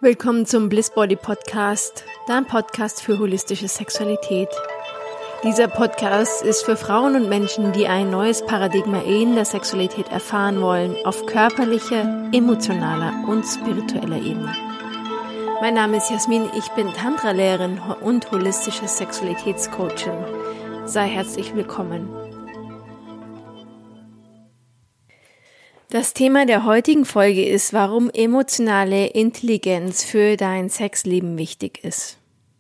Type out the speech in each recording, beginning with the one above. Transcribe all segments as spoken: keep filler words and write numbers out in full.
Willkommen zum Bliss Body Podcast, dein Podcast für holistische Sexualität. Dieser Podcast ist für Frauen und Menschen, die ein neues Paradigma in der Sexualität erfahren wollen, auf körperlicher, emotionaler und spiritueller Ebene. Mein Name ist Jasmin, ich bin Tantra-Lehrerin und holistische Sexualitätscoachin. Sei herzlich willkommen. Das Thema der heutigen Folge ist, warum emotionale Intelligenz für dein Sexleben wichtig ist.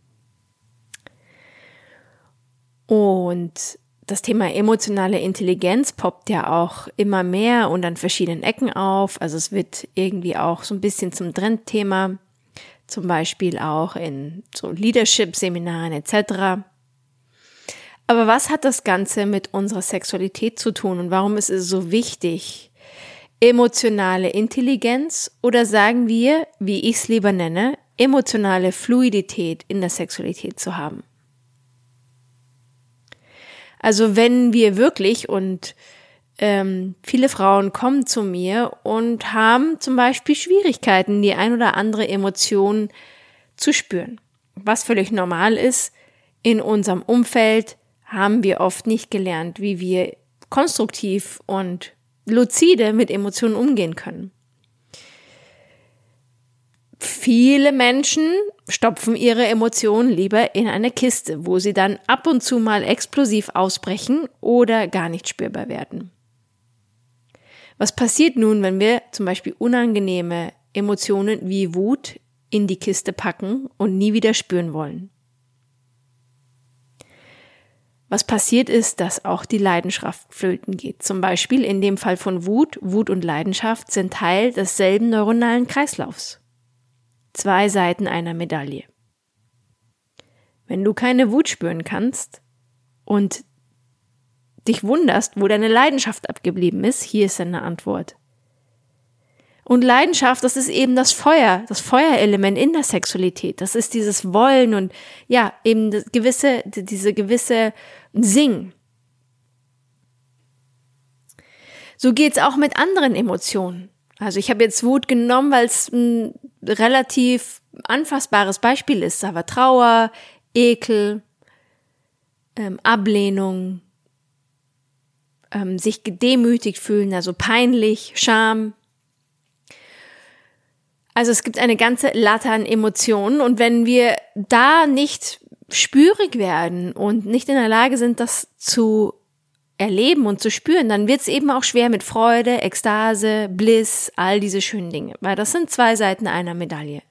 Und das Thema emotionale Intelligenz poppt ja auch immer mehr und an verschiedenen Ecken auf. Also es wird irgendwie auch so ein bisschen zum Trendthema, zum Beispiel auch in so Leadership-Seminaren et cetera. Aber was hat das Ganze mit unserer Sexualität zu tun und warum ist es so wichtig, emotionale Intelligenz oder sagen wir, wie ich es lieber nenne, emotionale Fluidität in der Sexualität zu haben? Also wenn wir wirklich und ähm, viele Frauen kommen zu mir und haben zum Beispiel Schwierigkeiten, die ein oder andere Emotion zu spüren. Was völlig normal ist, in unserem Umfeld haben wir oft nicht gelernt, wie wir konstruktiv und luzide mit Emotionen umgehen können. Viele Menschen stopfen ihre Emotionen lieber in eine Kiste, wo sie dann ab und zu mal explosiv ausbrechen oder gar nicht spürbar werden. Was passiert nun, wenn wir zum Beispiel unangenehme Emotionen wie Wut in die Kiste packen und nie wieder spüren wollen? Was passiert ist, dass auch die Leidenschaft flöten geht. Zum Beispiel in dem Fall von Wut. Wut und Leidenschaft sind Teil desselben neuronalen Kreislaufs. Zwei Seiten einer Medaille. Wenn du keine Wut spüren kannst und dich wunderst, wo deine Leidenschaft abgeblieben ist, hier ist eine Antwort. Und Leidenschaft, das ist eben das Feuer, das Feuerelement in der Sexualität. Das ist dieses Wollen und ja, eben das gewisse, diese gewisse Sing. So geht's auch mit anderen Emotionen. Also ich habe jetzt Wut genommen, weil es ein relativ anfassbares Beispiel ist. Aber Trauer, Ekel, ähm, Ablehnung, ähm, sich gedemütigt fühlen, also peinlich, Scham. Also es gibt eine ganze Latte an Emotionen und wenn wir da nicht spürig werden und nicht in der Lage sind, das zu erleben und zu spüren, dann wird es eben auch schwer mit Freude, Ekstase, Bliss, all diese schönen Dinge, weil das sind zwei Seiten einer Medaille.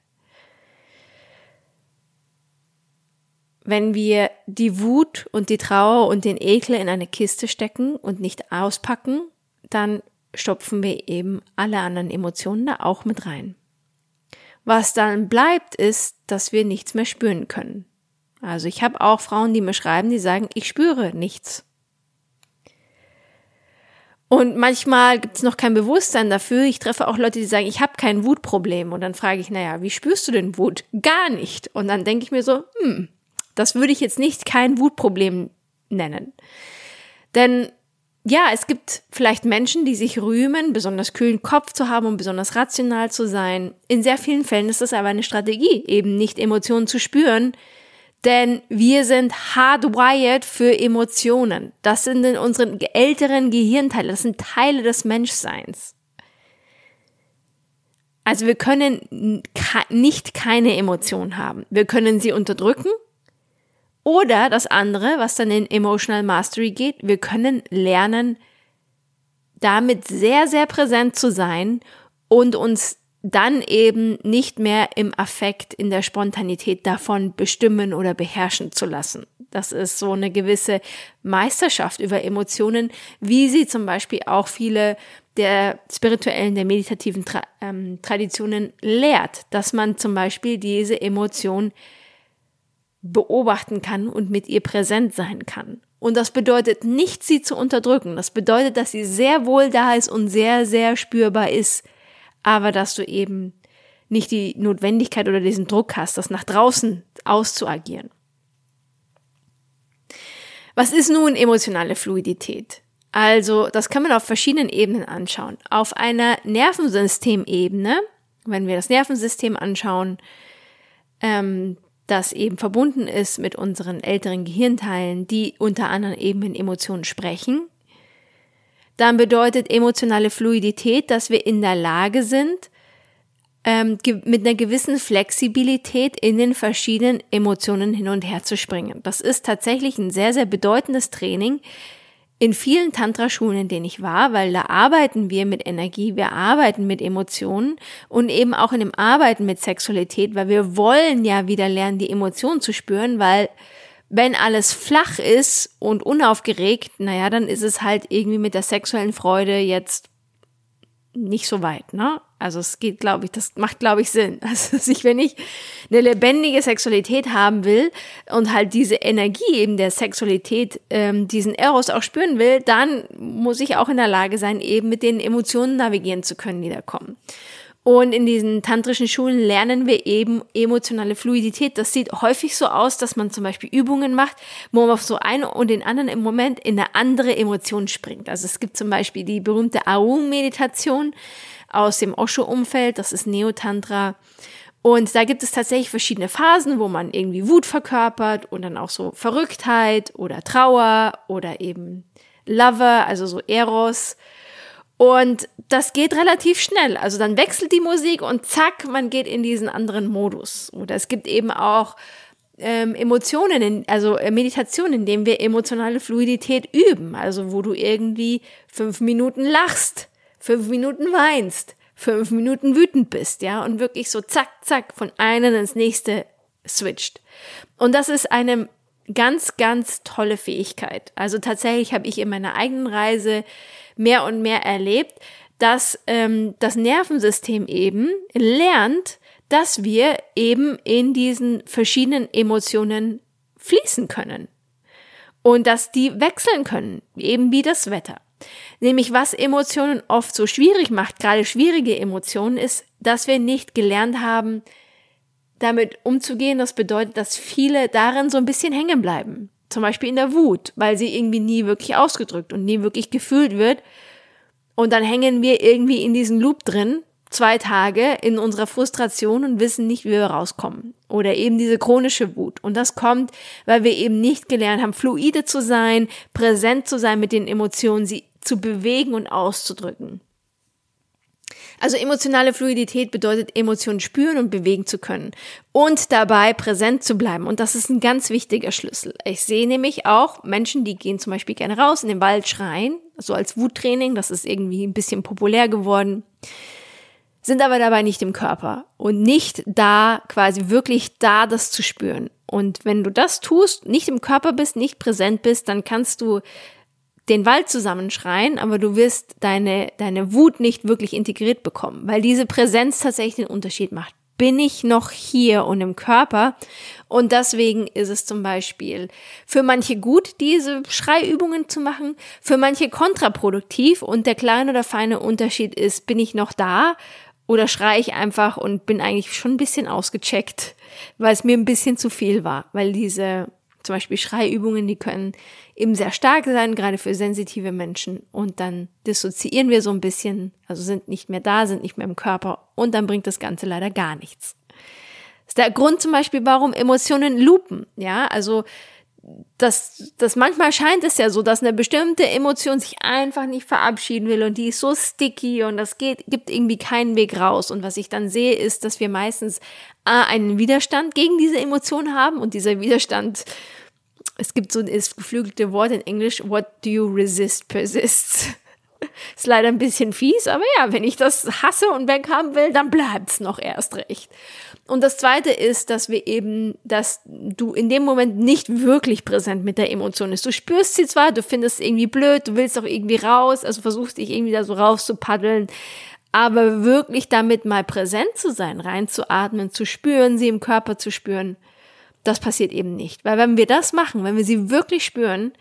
Wenn wir die Wut und die Trauer und den Ekel in eine Kiste stecken und nicht auspacken, dann stopfen wir eben alle anderen Emotionen da auch mit rein. Was dann bleibt, ist, dass wir nichts mehr spüren können. Also ich habe auch Frauen, die mir schreiben, die sagen, ich spüre nichts. Und manchmal gibt es noch kein Bewusstsein dafür. Ich treffe auch Leute, die sagen, ich habe kein Wutproblem. Und dann frage ich, naja, wie spürst du denn Wut? Gar nicht. Und dann denke ich mir so, hm, das würde ich jetzt nicht kein Wutproblem nennen. Denn ja, es gibt vielleicht Menschen, die sich rühmen, besonders kühlen Kopf zu haben und besonders rational zu sein. In sehr vielen Fällen ist das aber eine Strategie, eben nicht Emotionen zu spüren, denn wir sind hardwired für Emotionen. Das sind in unseren älteren Gehirnteilen, das sind Teile des Menschseins. Also wir können nicht keine Emotion haben. Wir können sie unterdrücken. Oder das andere, was dann in Emotional Mastery geht, wir können lernen, damit sehr, sehr präsent zu sein und uns dann eben nicht mehr im Affekt, in der Spontanität davon bestimmen oder beherrschen zu lassen. Das ist so eine gewisse Meisterschaft über Emotionen, wie sie zum Beispiel auch viele der spirituellen, der meditativen Tra- ähm, Traditionen lehrt, dass man zum Beispiel diese Emotion beobachten kann und mit ihr präsent sein kann. Und das bedeutet nicht, sie zu unterdrücken. Das bedeutet, dass sie sehr wohl da ist und sehr, sehr spürbar ist, aber dass du eben nicht die Notwendigkeit oder diesen Druck hast, das nach draußen auszuagieren. Was ist nun emotionale Fluidität? Also, das kann man auf verschiedenen Ebenen anschauen. Auf einer Nervensystemebene wenn wir das Nervensystem anschauen, ähm, das eben verbunden ist mit unseren älteren Gehirnteilen, die unter anderem eben in Emotionen sprechen, dann bedeutet emotionale Fluidität, dass wir in der Lage sind, ähm, ge- mit einer gewissen Flexibilität in den verschiedenen Emotionen hin und her zu springen. Das ist tatsächlich ein sehr, sehr bedeutendes Training in vielen Tantra-Schulen, in denen ich war, weil da arbeiten wir mit Energie, wir arbeiten mit Emotionen und eben auch in dem Arbeiten mit Sexualität, weil wir wollen ja wieder lernen, die Emotionen zu spüren, weil wenn alles flach ist und unaufgeregt, naja, dann ist es halt irgendwie mit der sexuellen Freude jetzt nicht so weit, ne? Also es geht, glaube ich, das macht, glaube ich, Sinn. Also ich, wenn ich eine lebendige Sexualität haben will und halt diese Energie eben der Sexualität, ähm, diesen Eros auch spüren will, dann muss ich auch in der Lage sein, eben mit den Emotionen navigieren zu können, die da kommen. Und in diesen tantrischen Schulen lernen wir eben emotionale Fluidität. Das sieht häufig so aus, dass man zum Beispiel Übungen macht, wo man auf so einen und den anderen im Moment in eine andere Emotion springt. Also es gibt zum Beispiel die berühmte Aum-Meditation aus dem Osho-Umfeld, das ist Neo-Tantra. Und da gibt es tatsächlich verschiedene Phasen, wo man irgendwie Wut verkörpert und dann auch so Verrücktheit oder Trauer oder eben Lover, also so Eros. Und das geht relativ schnell. Also dann wechselt die Musik und zack, man geht in diesen anderen Modus. Oder es gibt eben auch ähm, Emotionen, in, also äh, Meditationen, in denen wir emotionale Fluidität üben. Also wo du irgendwie fünf Minuten lachst, fünf Minuten weinst, fünf Minuten wütend bist, ja, und wirklich so zack, zack, von einem ins nächste switcht. Und das ist eine ganz, ganz tolle Fähigkeit. Also tatsächlich habe ich in meiner eigenen Reise mehr und mehr erlebt, dass ähm, das Nervensystem eben lernt, dass wir eben in diesen verschiedenen Emotionen fließen können und dass die wechseln können, eben wie das Wetter. Nämlich was Emotionen oft so schwierig macht, gerade schwierige Emotionen, ist, dass wir nicht gelernt haben, damit umzugehen. Das bedeutet, dass viele darin so ein bisschen hängen bleiben. Zum Beispiel in der Wut, weil sie irgendwie nie wirklich ausgedrückt und nie wirklich gefühlt wird. Und dann hängen wir irgendwie in diesem Loop drin, zwei Tage in unserer Frustration und wissen nicht, wie wir rauskommen. Oder eben diese chronische Wut. Und das kommt, weil wir eben nicht gelernt haben, fluide zu sein, präsent zu sein mit den Emotionen, sie zu bewegen und auszudrücken. Also emotionale Fluidität bedeutet, Emotionen spüren und bewegen zu können und dabei präsent zu bleiben. Und das ist ein ganz wichtiger Schlüssel. Ich sehe nämlich auch Menschen, die gehen zum Beispiel gerne raus in den Wald schreien, so als Wuttraining, das ist irgendwie ein bisschen populär geworden, sind aber dabei nicht im Körper und nicht da, quasi wirklich da, das zu spüren. Und wenn du das tust, nicht im Körper bist, nicht präsent bist, dann kannst du den Wald zusammenschreien, aber du wirst deine, deine Wut nicht wirklich integriert bekommen, weil diese Präsenz tatsächlich den Unterschied macht. Bin ich noch hier und im Körper? Und deswegen ist es zum Beispiel für manche gut, diese Schreiübungen zu machen, für manche kontraproduktiv und der kleine oder feine Unterschied ist, bin ich noch da oder schreie ich einfach und bin eigentlich schon ein bisschen ausgecheckt, weil es mir ein bisschen zu viel war, weil diese zum Beispiel Schreiübungen, die können eben sehr stark sein, gerade für sensitive Menschen. Und dann dissoziieren wir so ein bisschen, also sind nicht mehr da, sind nicht mehr im Körper und dann bringt das Ganze leider gar nichts. Das ist der Grund zum Beispiel, warum Emotionen loopen. Ja, also das, das manchmal scheint es ja so, dass eine bestimmte Emotion sich einfach nicht verabschieden will und die ist so sticky und das geht, gibt irgendwie keinen Weg raus. Und was ich dann sehe, ist, dass wir meistens A, einen Widerstand gegen diese Emotion haben und dieser Widerstand, es gibt so das geflügelte Wort in Englisch, what do you resist persists. Ist leider ein bisschen fies, aber ja, wenn ich das hasse und weghaben will, dann bleibt's noch erst recht. Und das Zweite ist, dass wir eben, dass du in dem Moment nicht wirklich präsent mit der Emotion bist. Du spürst sie zwar, du findest es irgendwie blöd, du willst auch irgendwie raus, also versuchst dich irgendwie da so raus zu paddeln, aber wirklich damit mal präsent zu sein, reinzuatmen, zu spüren, sie im Körper zu spüren, das passiert eben nicht. Weil wenn wir das machen, wenn wir sie wirklich spüren,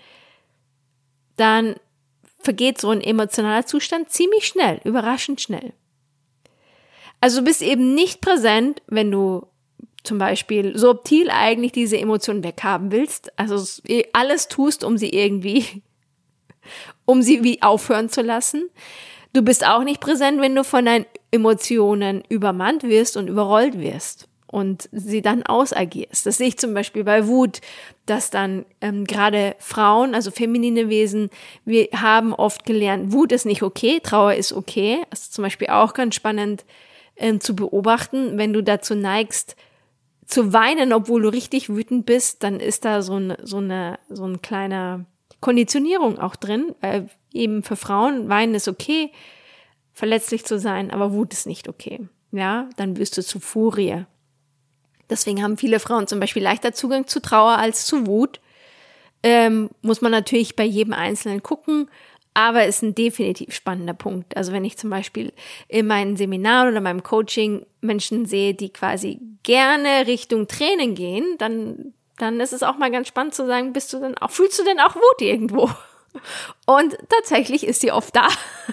dann vergeht so ein emotionaler Zustand ziemlich schnell, überraschend schnell. Also du bist eben nicht präsent, wenn du zum Beispiel subtil eigentlich diese Emotionen weghaben willst, also alles tust, um sie irgendwie, um sie wie aufhören zu lassen. Du bist auch nicht präsent, wenn du von deinen Emotionen übermannt wirst und überrollt wirst und sie dann ausagierst. Das sehe ich zum Beispiel bei Wut, dass dann ähm, gerade Frauen, also feminine Wesen, wir haben oft gelernt, Wut ist nicht okay, Trauer ist okay. Das ist zum Beispiel auch ganz spannend ähm, zu beobachten. Wenn du dazu neigst, zu weinen, obwohl du richtig wütend bist, dann ist da so eine, so eine, so ein kleiner Konditionierung auch drin, weil eben für Frauen Weinen ist okay, verletzlich zu sein, aber Wut ist nicht okay. Ja, dann wirst du zu Furie. Deswegen haben viele Frauen zum Beispiel leichter Zugang zu Trauer als zu Wut. Ähm, muss man natürlich bei jedem Einzelnen gucken, aber ist ein definitiv spannender Punkt. Also wenn ich zum Beispiel in meinen Seminaren oder meinem Coaching Menschen sehe, die quasi gerne Richtung Tränen gehen, dann, dann ist es auch mal ganz spannend zu sagen, bist du denn auch, fühlst du denn auch Wut irgendwo? Und tatsächlich ist sie oft da.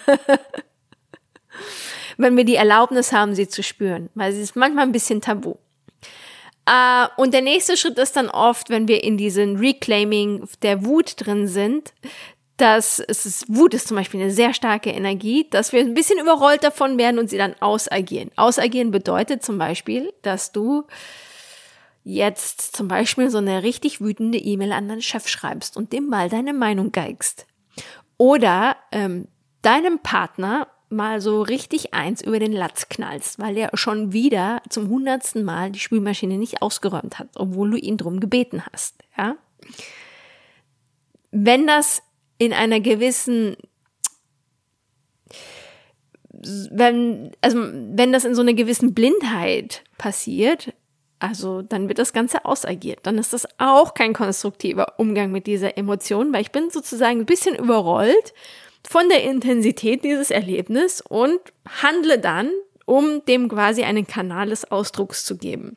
Wenn wir die Erlaubnis haben, sie zu spüren, weil sie ist manchmal ein bisschen tabu. Uh, und der nächste Schritt ist dann oft, wenn wir in diesem Reclaiming der Wut drin sind, dass es ist, Wut ist zum Beispiel eine sehr starke Energie, dass wir ein bisschen überrollt davon werden und sie dann ausagieren. Ausagieren bedeutet zum Beispiel, dass du jetzt zum Beispiel so eine richtig wütende E-Mail an deinen Chef schreibst und dem mal deine Meinung geigst. Oder ähm, deinem Partner mal so richtig eins über den Latz knallst, weil er schon wieder zum hundertsten Mal die Spülmaschine nicht ausgeräumt hat, obwohl du ihn drum gebeten hast. Ja? Wenn das in einer gewissen, wenn, also wenn das in so einer gewissen Blindheit passiert, also dann wird das Ganze ausagiert. Dann ist das auch kein konstruktiver Umgang mit dieser Emotion, weil ich bin sozusagen ein bisschen überrollt von der Intensität dieses Erlebnisses und handle dann, um dem quasi einen Kanal des Ausdrucks zu geben.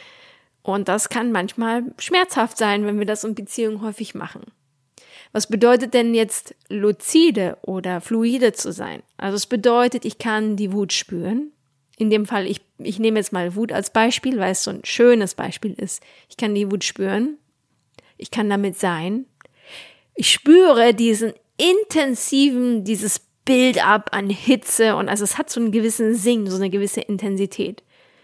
Und das kann manchmal schmerzhaft sein, wenn wir das in Beziehungen häufig machen. Was bedeutet denn jetzt luzide oder fluide zu sein? Also es bedeutet, ich kann die Wut spüren. In dem Fall, ich, ich nehme jetzt mal Wut als Beispiel, weil es so ein schönes Beispiel ist. Ich kann die Wut spüren. Ich kann damit sein. Ich spüre diesen intensiven, dieses Build-up an Hitze und also es hat so einen gewissen Sing, so eine gewisse Intensität.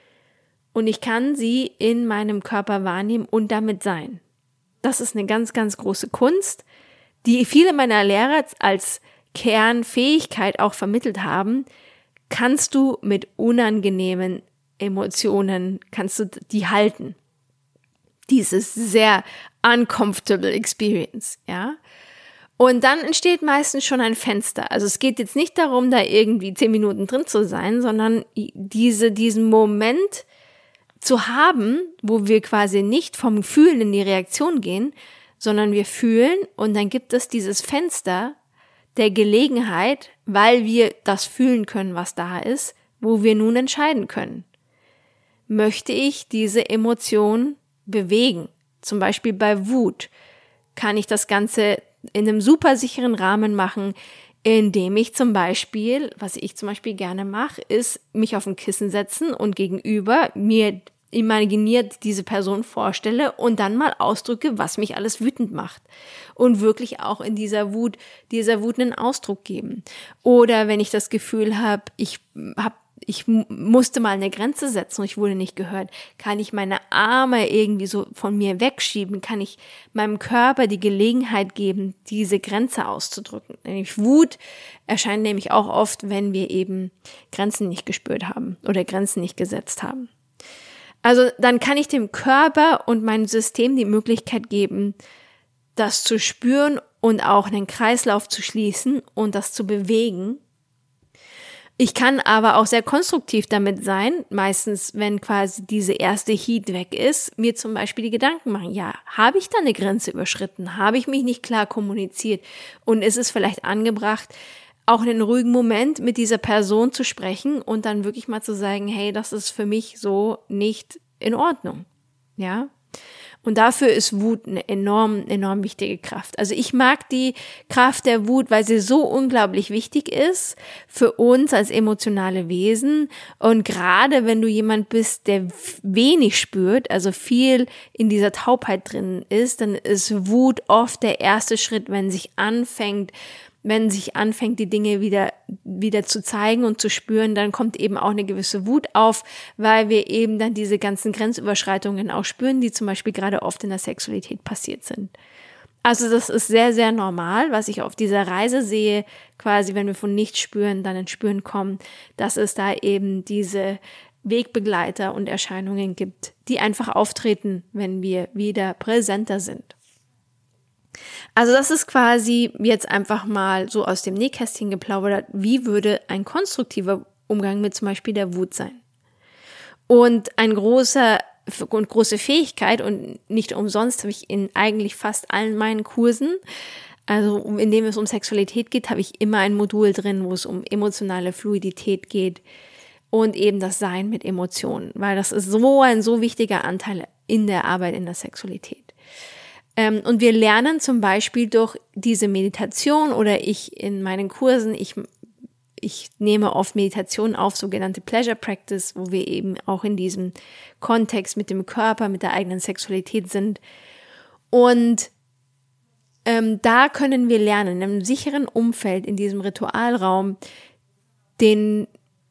Und ich kann sie in meinem Körper wahrnehmen und damit sein. Das ist eine ganz, ganz große Kunst, die viele meiner Lehrer als Kernfähigkeit auch vermittelt haben. Kannst du mit unangenehmen Emotionen, kannst du die halten. Dieses sehr uncomfortable experience, ja. Und dann entsteht meistens schon ein Fenster. Also es geht jetzt nicht darum, da irgendwie zehn Minuten drin zu sein, sondern diese, diesen Moment zu haben, wo wir quasi nicht vom Fühlen in die Reaktion gehen, sondern wir fühlen und dann gibt es dieses Fenster der Gelegenheit, weil wir das fühlen können, was da ist, wo wir nun entscheiden können. Möchte ich diese Emotion bewegen? Zum Beispiel bei Wut kann ich das Ganze in einem super sicheren Rahmen machen, indem ich zum Beispiel, was ich zum Beispiel gerne mache, ist mich auf ein Kissen setzen und gegenüber mir imaginiert diese Person vorstelle und dann mal ausdrücke, was mich alles wütend macht und wirklich auch in dieser Wut, dieser Wut einen Ausdruck geben. Oder wenn ich das Gefühl habe, ich habe ich musste mal eine Grenze setzen und ich wurde nicht gehört, kann ich meine Arme irgendwie so von mir wegschieben, kann ich meinem Körper die Gelegenheit geben, diese Grenze auszudrücken. Nämlich Wut erscheint nämlich auch oft, wenn wir eben Grenzen nicht gespürt haben oder Grenzen nicht gesetzt haben. Also dann kann ich dem Körper und meinem System die Möglichkeit geben, das zu spüren und auch einen Kreislauf zu schließen und das zu bewegen. Ich kann aber auch sehr konstruktiv damit sein, meistens, wenn quasi diese erste Heat weg ist, mir zum Beispiel die Gedanken machen, ja, habe ich da eine Grenze überschritten? Habe ich mich nicht klar kommuniziert? Und ist es vielleicht angebracht, auch in einem ruhigen Moment mit dieser Person zu sprechen und dann wirklich mal zu sagen, hey, das ist für mich so nicht in Ordnung, ja? Und dafür ist Wut eine enorm, enorm wichtige Kraft. Also ich mag die Kraft der Wut, weil sie so unglaublich wichtig ist für uns als emotionale Wesen. Und gerade wenn du jemand bist, der wenig spürt, also viel in dieser Taubheit drin ist, dann ist Wut oft der erste Schritt, wenn sich anfängt, wenn sich anfängt, die Dinge wieder, wieder zu zeigen und zu spüren, dann kommt eben auch eine gewisse Wut auf, weil wir eben dann diese ganzen Grenzüberschreitungen auch spüren, die zum Beispiel gerade oft in der Sexualität passiert sind. Also das ist sehr, sehr normal, was ich auf dieser Reise sehe, quasi wenn wir von nicht spüren, dann ins Spüren kommen, dass es da eben diese Wegbegleiter und Erscheinungen gibt, die einfach auftreten, wenn wir wieder präsenter sind. Also das ist quasi jetzt einfach mal so aus dem Nähkästchen geplaudert, wie würde ein konstruktiver Umgang mit zum Beispiel der Wut sein. Und ein großer und große Fähigkeit, und nicht umsonst habe ich in eigentlich fast allen meinen Kursen, also in dem es um Sexualität geht, habe ich immer ein Modul drin, wo es um emotionale Fluidität geht und eben das Sein mit Emotionen, weil das ist so ein so wichtiger Anteil in der Arbeit in der Sexualität. Und wir lernen zum Beispiel durch diese Meditation oder ich in meinen Kursen, ich, ich nehme oft Meditation auf, sogenannte Pleasure Practice, wo wir eben auch in diesem Kontext mit dem Körper, mit der eigenen Sexualität sind. Und ähm, da können wir lernen, in einem sicheren Umfeld, in diesem Ritualraum, den,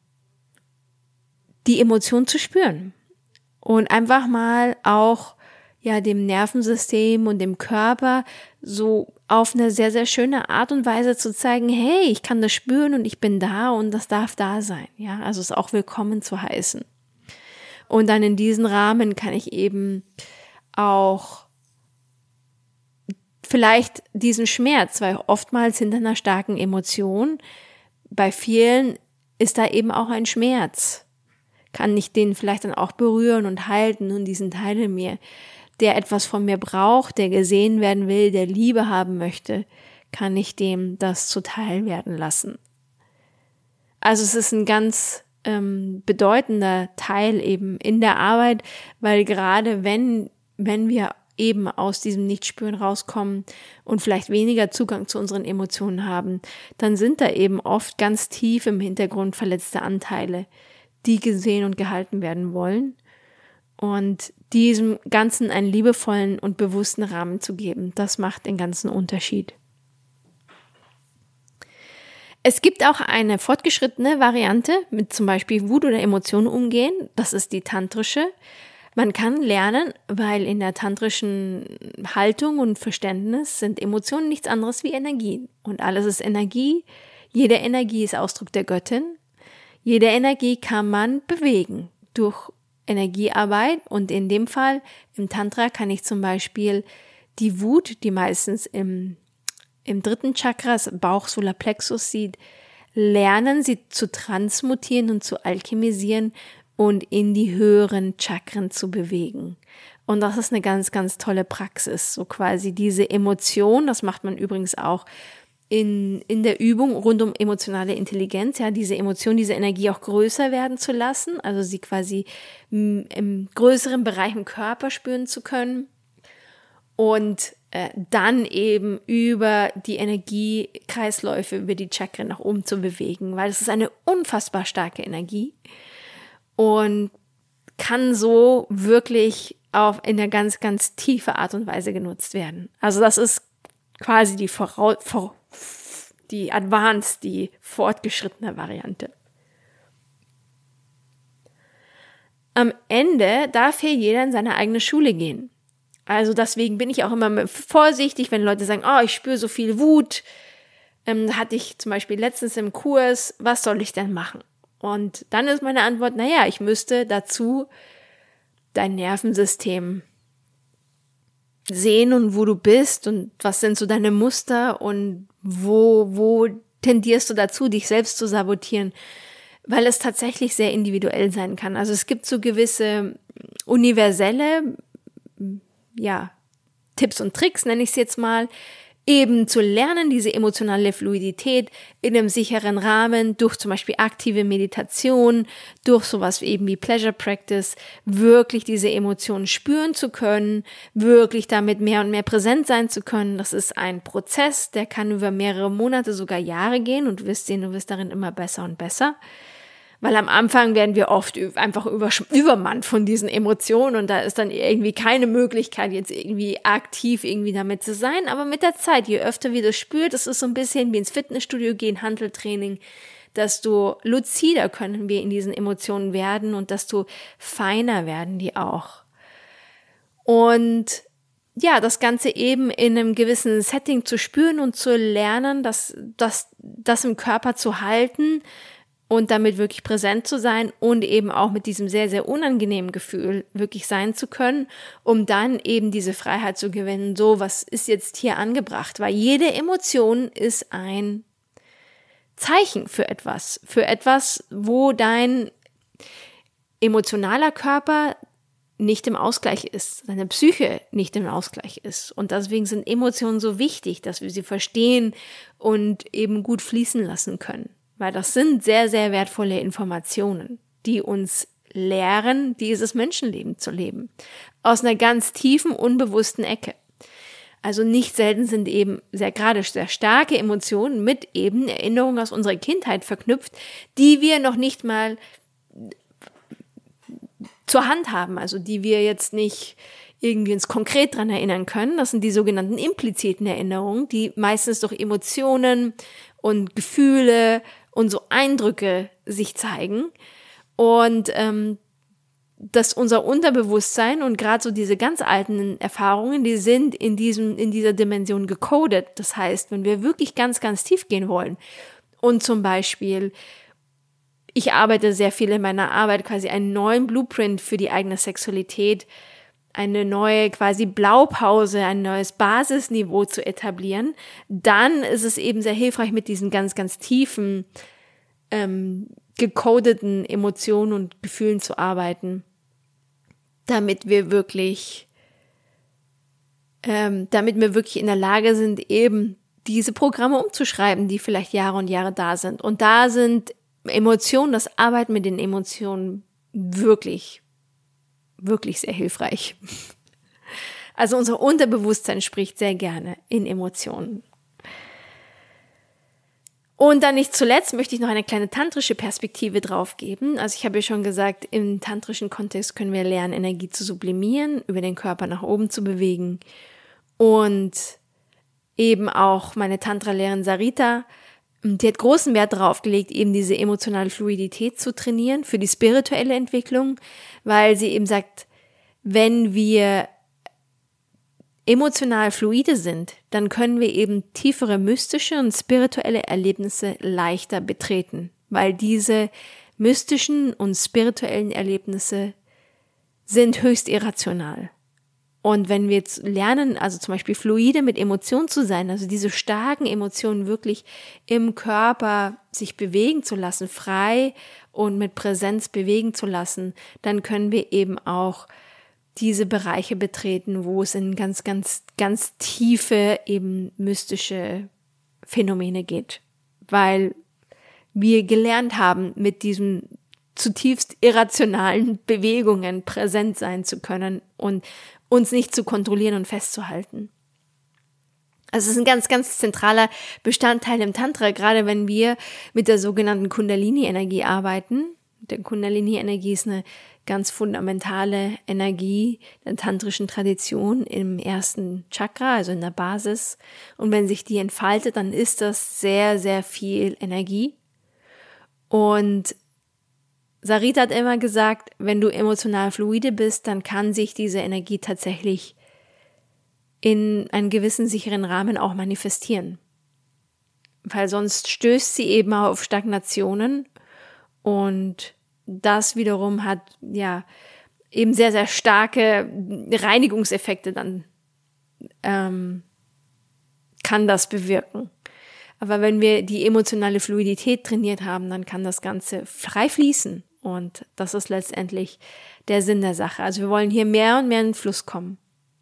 die Emotion zu spüren. Und einfach mal auch ja, dem Nervensystem und dem Körper so auf eine sehr, sehr schöne Art und Weise zu zeigen, hey, ich kann das spüren und ich bin da und das darf da sein, ja, also es auch willkommen zu heißen. Und dann in diesen Rahmen kann ich eben auch vielleicht diesen Schmerz, weil oftmals hinter einer starken Emotion, bei vielen ist da eben auch ein Schmerz, kann ich den vielleicht dann auch berühren und halten und diesen Teil in mir, der etwas von mir braucht, der gesehen werden will, der Liebe haben möchte, kann ich dem das zuteil werden lassen. Also es ist ein ganz ähm, bedeutender Teil eben in der Arbeit, weil gerade wenn, wenn wir eben aus diesem Nichtspüren rauskommen und vielleicht weniger Zugang zu unseren Emotionen haben, dann sind da eben oft ganz tief im Hintergrund verletzte Anteile, die gesehen und gehalten werden wollen. Und diesem Ganzen einen liebevollen und bewussten Rahmen zu geben, das macht den ganzen Unterschied. Es gibt auch eine fortgeschrittene Variante mit zum Beispiel Wut oder Emotionen umgehen. Das ist die tantrische. Man kann lernen, weil in der tantrischen Haltung und Verständnis sind Emotionen nichts anderes wie Energie. Und alles ist Energie. Jede Energie ist Ausdruck der Göttin. Jede Energie kann man bewegen durch Energiearbeit, und in dem Fall im Tantra kann ich zum Beispiel die Wut, die meistens im, im dritten Chakra, Bauch, Solarplexus sieht, lernen, sie zu transmutieren und zu alchemisieren und in die höheren Chakren zu bewegen. Und das ist eine ganz, ganz tolle Praxis, so quasi diese Emotion, das macht man übrigens auch in, in der Übung rund um emotionale Intelligenz, ja, diese Emotion, diese Energie auch größer werden zu lassen, also sie quasi m, im größeren Bereich im Körper spüren zu können und äh, dann eben über die Energiekreisläufe, über die Chakren nach oben zu bewegen, weil es ist eine unfassbar starke Energie und kann so wirklich auf in einer ganz, ganz tiefe Art und Weise genutzt werden. Also das ist quasi die Vorau- vor, die Advanced, die fortgeschrittene Variante. Am Ende darf hier jeder in seine eigene Schule gehen. Also deswegen bin ich auch immer vorsichtig, wenn Leute sagen, oh, ich spüre so viel Wut. Ähm, da hatte ich zum Beispiel letztens im Kurs, was soll ich denn machen? Und dann ist meine Antwort, naja, ich müsste dazu dein Nervensystem sehen und wo du bist und was sind so deine Muster und wo, wo tendierst du dazu, dich selbst zu sabotieren, weil es tatsächlich sehr individuell sein kann. Also es gibt so gewisse universelle, ja, Tipps und Tricks, nenne ich es jetzt mal, eben zu lernen, diese emotionale Fluidität in einem sicheren Rahmen, durch zum Beispiel aktive Meditation, durch sowas eben wie Pleasure Practice, wirklich diese Emotionen spüren zu können, wirklich damit mehr und mehr präsent sein zu können. Das ist ein Prozess, der kann über mehrere Monate, sogar Jahre gehen und du wirst sehen, du wirst darin immer besser und besser, Weil am Anfang werden wir oft einfach übermannt von diesen Emotionen und da ist dann irgendwie keine Möglichkeit, jetzt irgendwie aktiv irgendwie damit zu sein. Aber mit der Zeit, je öfter wir das spürt, das ist so ein bisschen wie ins Fitnessstudio gehen, Hanteltraining, desto luzider können wir in diesen Emotionen werden und desto feiner werden die auch. Und ja, das Ganze eben in einem gewissen Setting zu spüren und zu lernen, das, das, das im Körper zu halten und damit wirklich präsent zu sein und eben auch mit diesem sehr, sehr unangenehmen Gefühl wirklich sein zu können, um dann eben diese Freiheit zu gewinnen. So, was ist jetzt hier angebracht? Weil jede Emotion ist ein Zeichen für etwas, für etwas, wo dein emotionaler Körper nicht im Ausgleich ist, deine Psyche nicht im Ausgleich ist. Und deswegen sind Emotionen so wichtig, dass wir sie verstehen und eben gut fließen lassen können. Weil das sind sehr, sehr wertvolle Informationen, die uns lehren, dieses Menschenleben zu leben. Aus einer ganz tiefen, unbewussten Ecke. Also nicht selten sind eben sehr gerade sehr starke Emotionen mit eben Erinnerungen aus unserer Kindheit verknüpft, die wir noch nicht mal zur Hand haben, also die wir jetzt nicht irgendwie uns konkret dran erinnern können. Das sind die sogenannten impliziten Erinnerungen, die meistens durch Emotionen und Gefühle und so Eindrücke sich zeigen und ähm, dass unser Unterbewusstsein und gerade so diese ganz alten Erfahrungen, die sind in diesem in dieser Dimension gecodet. Das heißt, wenn wir wirklich ganz, ganz tief gehen wollen und zum Beispiel, ich arbeite sehr viel in meiner Arbeit, quasi einen neuen Blueprint für die eigene Sexualität, eine neue quasi Blaupause, ein neues Basisniveau zu etablieren, dann ist es eben sehr hilfreich, mit diesen ganz, ganz tiefen, ähm, gecodeten Emotionen und Gefühlen zu arbeiten, damit wir wirklich, ähm, damit wir wirklich in der Lage sind, eben diese Programme umzuschreiben, die vielleicht Jahre und Jahre da sind. Und da sind Emotionen, das Arbeiten mit den Emotionen wirklich wirklich sehr hilfreich. Also unser Unterbewusstsein spricht sehr gerne in Emotionen. Und dann nicht zuletzt möchte ich noch eine kleine tantrische Perspektive drauf geben. Also ich habe ja schon gesagt, im tantrischen Kontext können wir lernen, Energie zu sublimieren, über den Körper nach oben zu bewegen. Und eben auch meine Tantra-Lehrerin Sarita, die hat großen Wert darauf gelegt, eben diese emotionale Fluidität zu trainieren für die spirituelle Entwicklung, weil sie eben sagt, wenn wir emotional fluide sind, dann können wir eben tiefere mystische und spirituelle Erlebnisse leichter betreten, weil diese mystischen und spirituellen Erlebnisse sind höchst irrational. Und wenn wir jetzt lernen, also zum Beispiel fluide mit Emotionen zu sein, also diese starken Emotionen wirklich im Körper sich bewegen zu lassen, frei und mit Präsenz bewegen zu lassen, dann können wir eben auch diese Bereiche betreten, wo es in ganz, ganz, ganz tiefe, eben mystische Phänomene geht. Weil wir gelernt haben, mit diesen zutiefst irrationalen Bewegungen präsent sein zu können und uns nicht zu kontrollieren und festzuhalten. Also es ist ein ganz, ganz zentraler Bestandteil im Tantra, gerade wenn wir mit der sogenannten Kundalini-Energie arbeiten. Die Kundalini-Energie ist eine ganz fundamentale Energie der tantrischen Tradition im ersten Chakra, also in der Basis. Und wenn sich die entfaltet, dann ist das sehr, sehr viel Energie. Und Sarita hat immer gesagt, wenn du emotional fluide bist, dann kann sich diese Energie tatsächlich in einem gewissen sicheren Rahmen auch manifestieren. Weil sonst stößt sie eben auf Stagnationen und das wiederum hat ja eben sehr, sehr starke Reinigungseffekte dann ähm, kann das bewirken. Aber wenn wir die emotionale Fluidität trainiert haben, dann kann das Ganze frei fließen. Und das ist letztendlich der Sinn der Sache. Also wir wollen hier mehr und mehr in den Fluss kommen.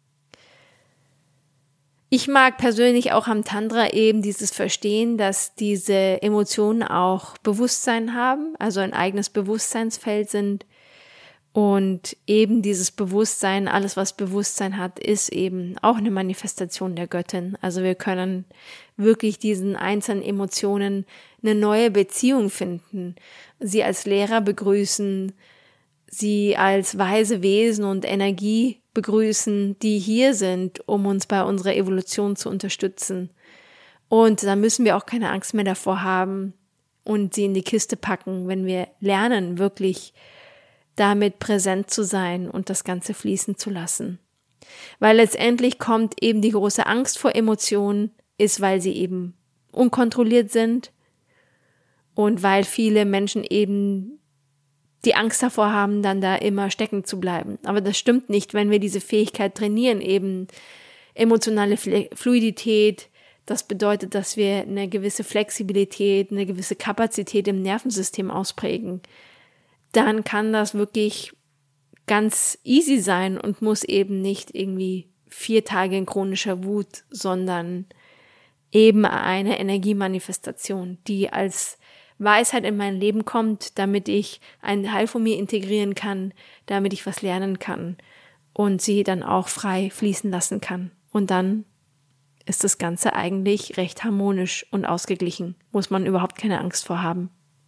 Ich mag persönlich auch am Tantra eben dieses Verstehen, dass diese Emotionen auch Bewusstsein haben, also ein eigenes Bewusstseinsfeld sind. Und eben dieses Bewusstsein, alles was Bewusstsein hat, ist eben auch eine Manifestation der Göttin. Also wir können wirklich diesen einzelnen Emotionen eine neue Beziehung finden, sie als Lehrer begrüßen, sie als weise Wesen und Energie begrüßen, die hier sind, um uns bei unserer Evolution zu unterstützen. Und da müssen wir auch keine Angst mehr davor haben und sie in die Kiste packen, wenn wir lernen, wirklich damit präsent zu sein und das Ganze fließen zu lassen. Weil letztendlich kommt eben die große Angst vor Emotionen, ist, weil sie eben unkontrolliert sind und weil viele Menschen eben die Angst davor haben, dann da immer stecken zu bleiben. Aber das stimmt nicht, wenn wir diese Fähigkeit trainieren, eben emotionale Fluidität. Das bedeutet, dass wir eine gewisse Flexibilität, eine gewisse Kapazität im Nervensystem ausprägen. Dann kann das wirklich ganz easy sein und muss eben nicht irgendwie vier Tage in chronischer Wut, sondern eben eine Energiemanifestation, die als Weisheit in mein Leben kommt, damit ich einen Teil von mir integrieren kann, damit ich was lernen kann und sie dann auch frei fließen lassen kann. Und dann ist das Ganze eigentlich recht harmonisch und ausgeglichen, muss man überhaupt keine Angst vor haben.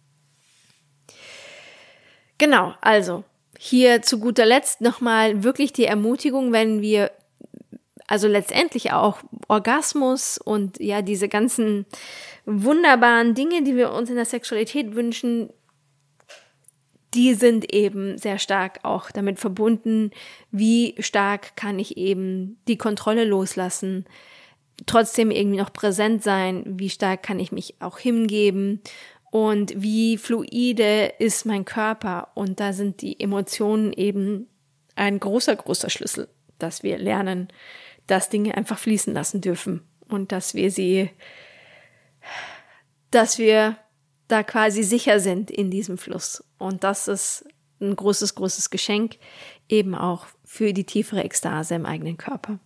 Genau, also hier zu guter Letzt nochmal wirklich die Ermutigung, wenn wir also letztendlich auch Orgasmus und ja diese ganzen wunderbaren Dinge, die wir uns in der Sexualität wünschen, die sind eben sehr stark auch damit verbunden, wie stark kann ich eben die Kontrolle loslassen, trotzdem irgendwie noch präsent sein, wie stark kann ich mich auch hingeben und wie fluide ist mein Körper. Und da sind die Emotionen eben ein großer, großer Schlüssel, dass wir lernen, dass Dinge einfach fließen lassen dürfen und dass wir sie, dass wir da quasi sicher sind in diesem Fluss. Und das ist ein großes, großes Geschenk eben auch für die tiefere Ekstase im eigenen Körper.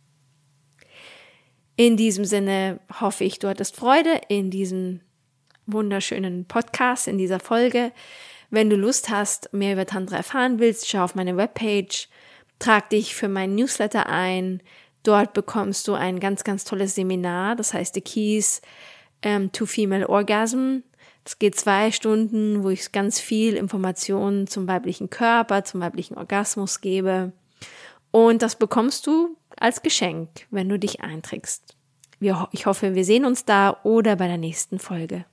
In diesem Sinne hoffe ich, du hattest Freude in diesem wunderschönen Podcast, in dieser Folge. Wenn du Lust hast, mehr über Tantra erfahren willst, schau auf meine Webpage, trag dich für meinen Newsletter ein. Dort bekommst du ein ganz, ganz tolles Seminar, das heißt The Keys um, to Female Orgasm. Es geht zwei Stunden, wo ich ganz viel Informationen zum weiblichen Körper, zum weiblichen Orgasmus gebe. Und das bekommst du als Geschenk, wenn du dich einträgst. Ich hoffe, wir sehen uns da oder bei der nächsten Folge.